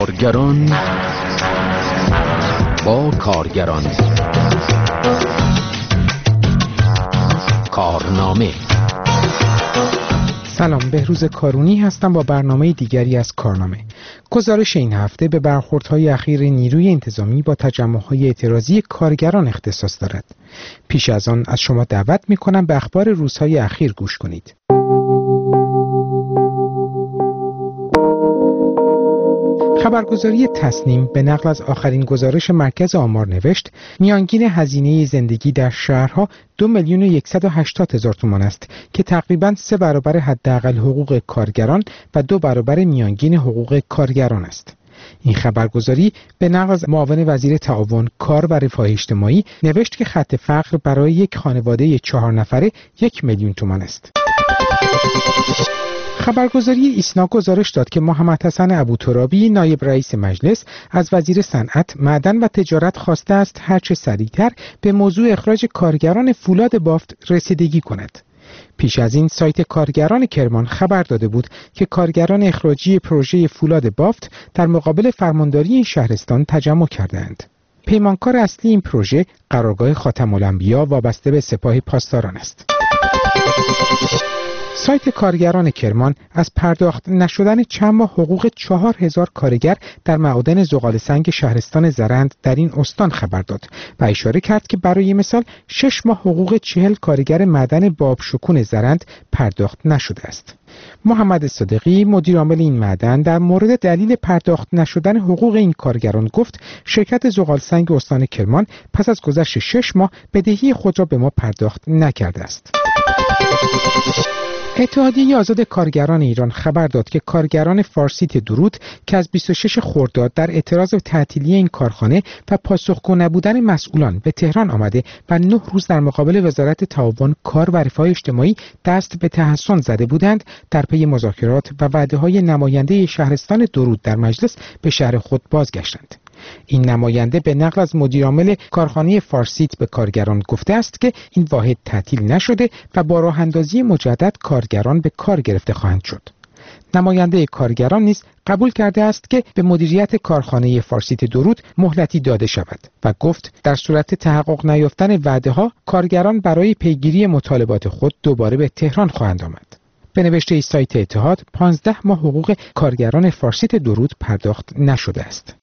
کارگران با کارگران کارنامه. سلام، بهروز کارونی هستم با برنامه دیگری از کارنامه. گزارش این هفته به برخوردهای اخیر نیروی انتظامی با تجمع‌های اعتراضی کارگران اختصاص دارد. پیش از آن از شما دعوت می‌کنم به اخبار روزهای اخیر گوش کنید. خبرگزاری تصنیم به نقل از آخرین گزارش مرکز آمار نوشت میانگین هزینه زندگی در شهرها 2,180,000 تومان است که تقریباً 3 برابر حداقل حقوق کارگران و 2 برابر میانگین حقوق کارگران است. این خبرگزاری به نقل از معاون وزیر تعاون، کار و رفاه اجتماعی نوشت که خط فقر برای یک خانواده 4 نفره 1,000,000 تومان است. خبرگزاری ایسنا گزارش داد که محمد حسن ابوترابی نایب رئیس مجلس از وزیر صنعت، معدن و تجارت خواسته است هرچه سریعتر به موضوع اخراج کارگران فولاد بافت رسیدگی کند. پیش از این سایت کارگران کرمان خبر داده بود که کارگران اخراجی پروژه فولاد بافت در مقابل فرمانداری این شهرستان تجمع کردند. پیمانکار اصلی این پروژه قرارگاه خاتم الانبیا وابسته به سپاه پاسداران است. سایت کارگران کرمان از پرداخت نشدن چند ماه حقوق 4,000 کارگر در معادن زغال‌سنگ شهرستان زرند در این استان خبر داد و اشاره کرد که برای مثال 6 ماه حقوق 40 کارگر معدن بابشکون زرند پرداخت نشده است. محمد صادقی مدیر عامل این معدن در مورد دلیل پرداخت نشدن حقوق این کارگران گفت شرکت زغال‌سنگ استان کرمان پس از گذشت 6 ماه بدهی خود را به ما پرداخت نکرده است. اتحادیه آزاد کارگران ایران خبر داد که کارگران فارسیت درود که از 26 خرداد در اعتراض به تعطیلی این کارخانه و پاسخگو نبودن مسئولان به تهران آمده و 9 روز در مقابل وزارت تعاون، کار و رفاه اجتماعی دست به تحصن زده بودند، در پی مذاکرات و وعده‌های نماینده شهرستان درود در مجلس به شهر خود بازگشتند. این نماینده به نقل از مدیر عامل کارخانه فارسیت به کارگران گفته است که این واحد تعطیل نشده و با راه اندازی مجدد کارگران به کار گرفته خواهند شد. نماینده کارگران نیز قبول کرده است که به مدیریت کارخانه فارسیت درود مهلتی داده شود و گفت در صورت تحقق نیافتن وعده‌ها کارگران برای پیگیری مطالبات خود دوباره به تهران خواهند آمد. به نوشته سایت اتحاد 15 ماه حقوق کارگران فارسیت درود پرداخت نشده است.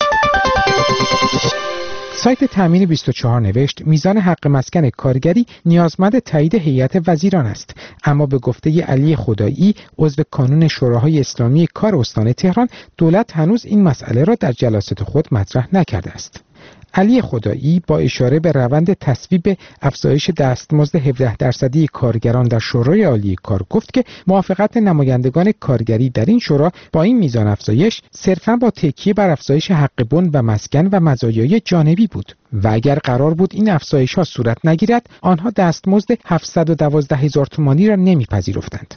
سایت تامین 24 نوشت میزان حق مسکن کارگری نیازمند تایید هیئت وزیران است، اما به گفته علی خدایی عضو کانون شوراهای اسلامی کار استان تهران دولت هنوز این مسئله را در جلسات خود مطرح نکرده است. علی خدایی با اشاره به روند تصویب افزایش دستمزد 17% کارگران در شورای عالی کار گفت که موافقت نمایندگان کارگری در این شورا با این میزان افزایش صرفاً با تکیه بر افزایش حق بن و مسکن و مزایای جانبی بود و اگر قرار بود این افزایش‌ها صورت نگیرد آنها دستمزد 712,000 تومانی را نمیپذیرفتند.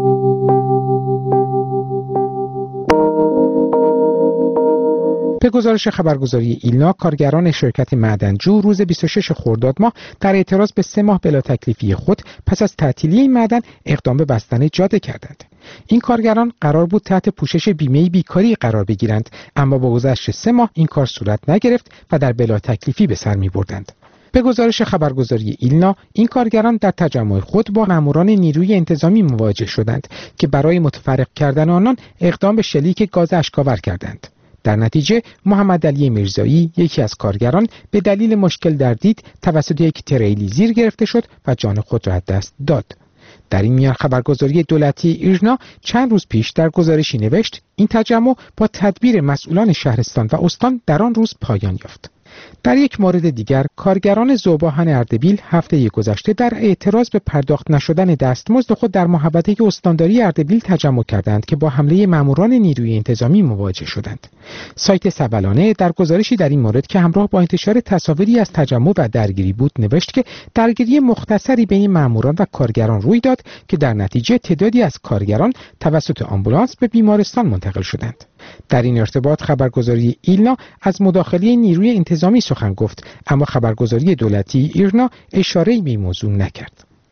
به گزارش خبرگزاری ایلنا، کارگران شرکت معدنجو روز 26 خرداد ماه در اعتراض به 3 ماه بلا تکلیفی خود پس از تعطیلی این معدن اقدام به بستن جاده کردند. این کارگران قرار بود تحت پوشش بیمه بیکاری قرار بگیرند، اما با گذشت 3 ماه این کار صورت نگرفت و در بلا تکلیفی به سر می‌بردند. به گزارش خبرگزاری ایلنا، این کارگران در تجمع خود با ماموران نیروی انتظامی مواجه شدند که برای متفرق کردن آنان اقدام به شلیک گاز اشک‌آور کردند. در نتیجه محمد علی میرزایی، یکی از کارگران، به دلیل مشکل در دید توسط یک تریلی زیر گرفته شد و جان خود را از دست داد. در این میان خبرگزاری دولتی ایرنا چند روز پیش در گزارشی نوشت این تجمع با تدبیر مسئولان شهرستان و استان در آن روز پایان یافت. در یک مورد دیگر، کارگران ذوباهن اردبیل هفته گذشته در اعتراض به پرداخت نشدن دستمزد خود در محوطه استانداری اردبیل تجمع کردند که با حمله ماموران نیروی انتظامی مواجه شدند. سایت سبلانه در گزارشی در این مورد که همراه با انتشار تصاویری از تجمع و درگیری بود نوشت که درگیری مختصری بین ماموران و کارگران روی داد که در نتیجه تعدادی از کارگران توسط آمبولانس به بیمارستان منتقل شدند. در این ارتباط خبرگزاری ایلنا از مداخله نیروی انتظامی سخن گفت، اما خبرگزاری دولتی ایرنا اشاره‌ای به این موضوع نکرد.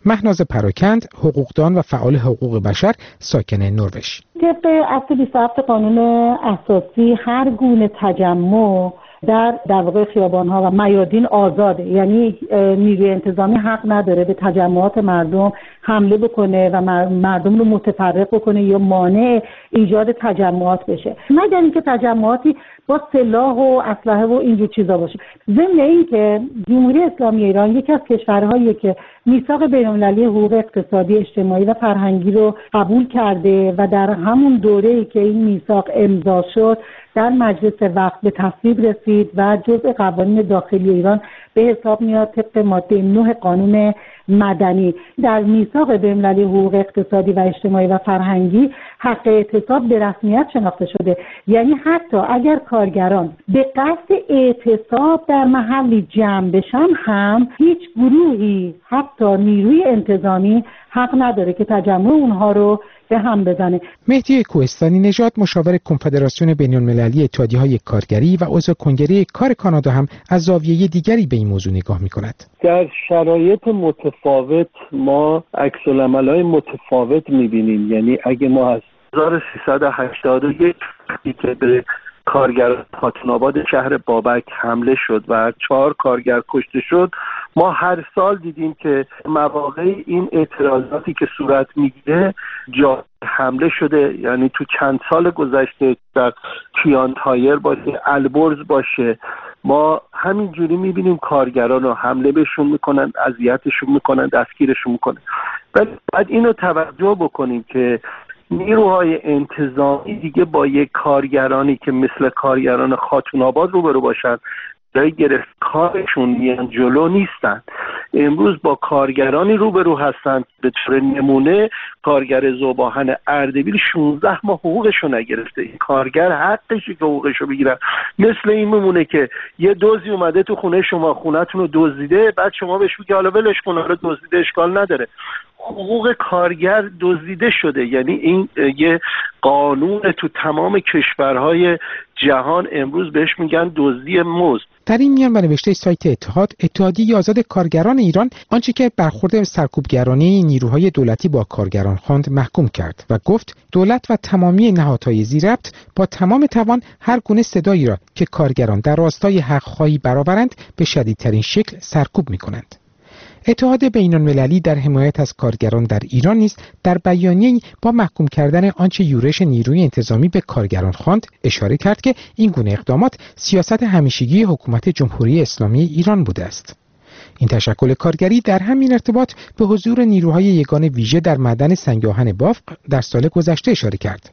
مهناز پراکند، حقوقدان و فعال حقوق بشر ساکن نروژ. طبق اصل 27 قانون اساسی هر گونه تجمع در واقع خیابان‌ها و میادین آزاده، یعنی نیروی انتظامی حق نداره به تجمعات مردم حمله بکنه و مردم رو متفرق بکنه یا مانع ایجاد تجمعات بشه، مگر اینکه تجمعاتی با سلاح و اسلحه و اینجور چیزا باشه. ضمن اینکه جمهوری اسلامی ایران یکی از کشورهاییه که میثاق بین‌المللی حقوق اقتصادی، اجتماعی و فرهنگی رو قبول کرده و در همون دوره‌ای که این میثاق امضا شد در مجلس وقت به تصویب رسید و جزء قوانین داخلی ایران به حساب میاد طبق ماده 9 قانون مدنی. در میثاق بین‌المللی حقوق اقتصادی و اجتماعی و فرهنگی حق اعتصاب به رسمیت شناخته شده، یعنی حتی اگر کارگران به قصد اعتصاب در محلی جمع بشن هم هیچ گروهی حتی نیروی انتظامی حق نداره که تجمع اونها رو به هم بزنه. مهدی کوهستانی نژاد، مشاور کنفدراسیون بین‌المللی اتحادیه‌های کارگری و عضو کنگره کار کانادا، هم از زاویه دیگری به این موضوع نگاه می‌کند. در شرایط متفاوت ما عکس‌العمل‌های متفاوت می‌بینیم. یعنی اگه ما از 1381 که به کارگر خاتون‌آباد شهر بابک حمله شد و 4 کارگر کشته شد، ما هر سال دیدیم که مواقع این اعتراضاتی که صورت میگیره جا حمله شده. یعنی تو چند سال گذشته در کیان تایر باشه، البرز باشه، ما همینجوری میبینیم کارگران رو حمله بهشون میکنن، اذیتشون میکنن، دستگیرشون میکنن. ولی باید اینو توجه بکنیم که نیروهای انتظامی دیگه با یک کارگرانی که مثل کارگران خاتون‌آباد روبرو باشن برای گرفت کارشون میان جلو نیستن. امروز با کارگرانی روبرو هستن. به طور نمونه کارگر ذوب‌آهن اردبیل 16 ماه حقوقشو نگرفته. این کارگر حقشه که حقوقشو بگیرن. مثل این میمونه که یه دزدی اومده تو خونه شما، خونه‌تون رو دزدیده، بعد شما بهش میگی حالا ولش کن، حالا دزدیده اشکال نداره. حقوق کارگر دزدیده شده. یعنی این یه قانون تو تمام کشورهای جهان امروز بهش میگن دزدی مزد. در این میان به نوشته سایت اتحاد، اتحادیه آزاد کارگران ایران آنچه که برخورد سرکوبگرانه نیروهای دولتی با کارگران خواند محکوم کرد و گفت دولت و تمامی نهادهای ذی‌ربط با تمام توان هر گونه صدایی را که کارگران در راستای حق‌خواهی برآورند به شدیدترین شکل سرکوب می‌کنند. اتحاد بین‌المللی در حمایت از کارگران در ایران نیز در بیانیه‌ای با محکوم کردن آنچه یورش نیروی انتظامی به کارگران خواند اشاره کرد که این گونه اقدامات سیاست همیشگی حکومت جمهوری اسلامی ایران بوده است. این تشکل کارگری در همین ارتباط به حضور نیروهای یگان ویژه در معدن سنگ‌آهن بافق در سال گذشته اشاره کرد.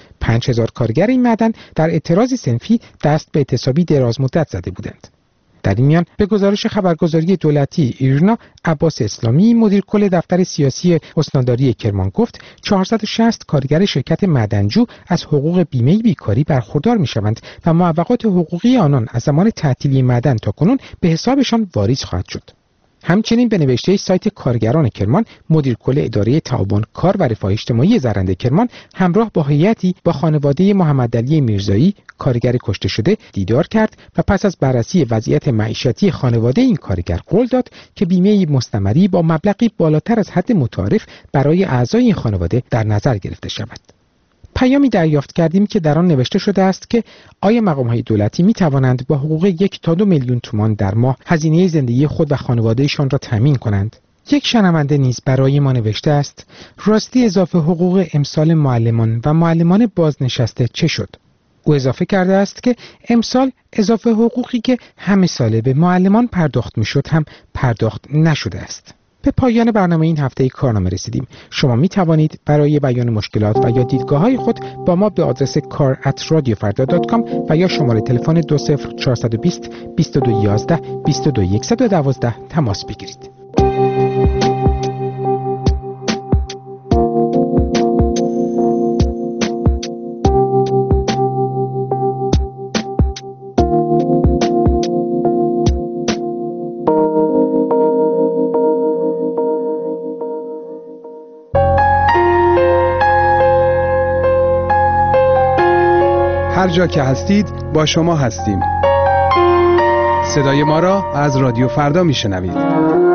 5000 کارگر این معدن در اعتراضی صنفی دست به اعتصابی دراز مدت زده بودند. در این میان به گزارش خبرگزاری دولتی ایرنا، عباس اسلامی، مدیر کل دفتر سیاسی استانداری کرمان، گفت 460 کارگر شرکت معدنجو از حقوق بیمه بیکاری برخوردار می‌شوند و معوقات حقوقی آنان از زمان تعطیلی معدن تا کنون به حسابشان واریز خواهد شد. همچنین به نوشته سایت کارگران کرمان، مدیر کل اداره تعاون کار و رفاه اجتماعی زرنده کرمان همراه با هیئتی با خانواده محمدعلی میرزایی کارگر کشته شده دیدار کرد و پس از بررسی وضعیت معیشتی خانواده این کارگر قول داد که بیمه مستمری با مبلغی بالاتر از حد متعارف برای اعضای این خانواده در نظر گرفته شود. پیامی دریافت کردیم که در آن نوشته شده است که آیا مقام‌های دولتی می‌توانند با حقوق 1 تا 2 میلیون تومان در ماه هزینه زندگی خود و خانواده‌شان را تامین کنند؟ یک شنونده نیز برای ما نوشته است: راستی اضافه حقوق امسال معلمان و معلمان بازنشسته چه شد؟ او اضافه کرده است که امسال اضافه حقوقی که همه ساله به معلمان پرداخت می‌شد هم پرداخت نشده است. به پایان برنامه این هفته کارنامه رسیدیم. شما می توانید برای بیان مشکلات و یا دیدگاه‌های خود با ما به آدرس kar@radiofarda.com و یا شماره تلفن 20420 2211 22112 تماس بگیرید. هر جا که هستید با شما هستیم. صدای ما را از رادیو فردا میشنوید.